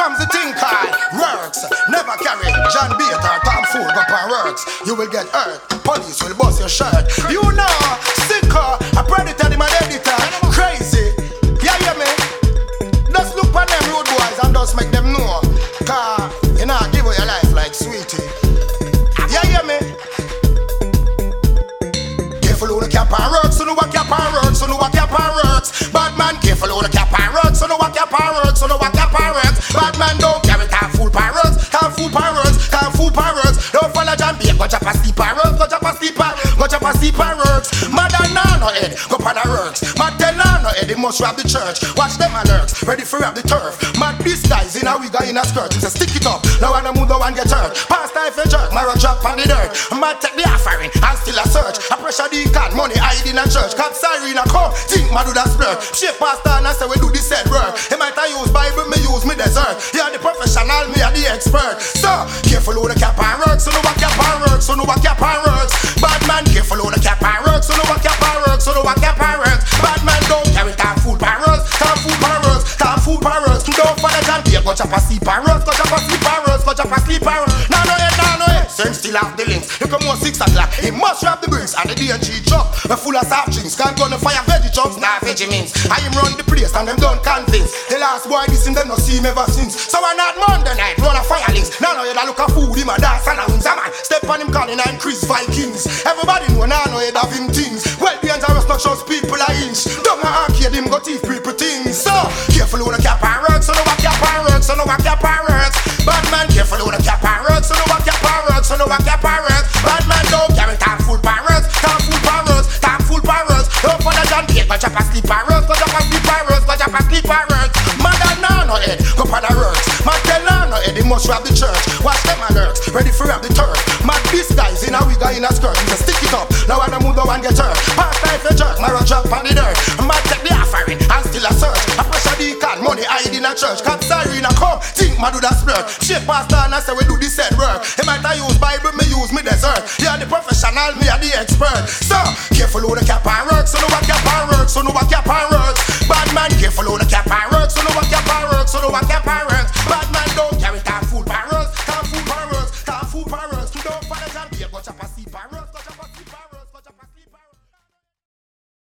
comes the thing called works. Never carry John Beat or Tom Fool up on works. You will get hurt. Police will bust your shirt. You know, sicker, a predator, the man editor. Crazy. Yeah, hear me? Just look on them road boys and just make them know. Car, you know, give away your life like sweetie. Yeah, hear me? Careful who the cap and works, so no what cap and works, so no what cap and works. Bad man, careful who the cap and works, so no what cap and works, so no what cap and works. Bad man don't carry can't fool pirates, can't fool pirates, can't fool pirates. Don't follow John B, go jump a sleep pirates, go jump a sleep pirates. Mother nah no head, go pan the works. Mad tell nah no head, they must rob the church. Watch them alerts, ready for rob the turf. Mad this guy's in a wig in a skirt, he say stick it up. Now when I move the one get hurt. Pastor if you jerk, my drop on the dirt. Mad take the offering, and still a search. I pressure the can, money hide in a church. Cop siren a come, think ma do that splurge. Shape pastor and I say we do this said work. He might I use Bible, me use me desert. You are the professional, me are the expert. So, careful who the cap and works, so no what cap and works, so no what cap and works. Bad man, careful who the cap and works, so no what cap and works, so no what cap and works. Bad man don't carry can't fool pirates, can't fool pirates, can't fool pirates. Don't follow John Beer, go chop a sleep pirates, go chop a sleep pirates, go chop a sleep pirates. Nah no head, same still have the links. You come on 6 o'clock, he must grab the bricks and the DNG truck. We full of soft drinks, can't gonna fire veggie chunks, nah veggie means. I him run the place and them don't convince. The last boy this him them no see him ever since. So why not Monday night, run a fire links. Now head a look a food, him a dance and a wings. A man step on him calling and Chris Vikings. Everybody know now head have him things. Well dangerous not shows people a inch. Don't a arcade him go thief people things. So careful who the cap and works, so no what cap and works, so no what cap and works. Bad man careful who the cap and works, so no what cap and works, so no what cap and works. Bad man don't carry can't fool pirates, can't fool pirates, can't fool pirates. Don't follow John B, go chop a sleep pirates, go chop a sleep pirates, go chop a sleep pirates. Mother nah no head, go pan the works. Man tell nah no head, they must rob the church. Watch them alerts, ready for rob the turf. Man this guy's in a wig in a skirt, he say stick it up. Now when I move the one get hurt. Pastor if you jerk, my drop on the dirt. Man take the offering and still a search. I pressure the can, money hide in a church. Cop siren a come, think ma do that splurge. Shape pastor and I say we do this said work. He might I use Bible, me use me desert. You are the professional, me are the expert. So careful who the cap and works, so no what cap and works, so no what cap and works. Bad man careful who the cap and works, so no what cap and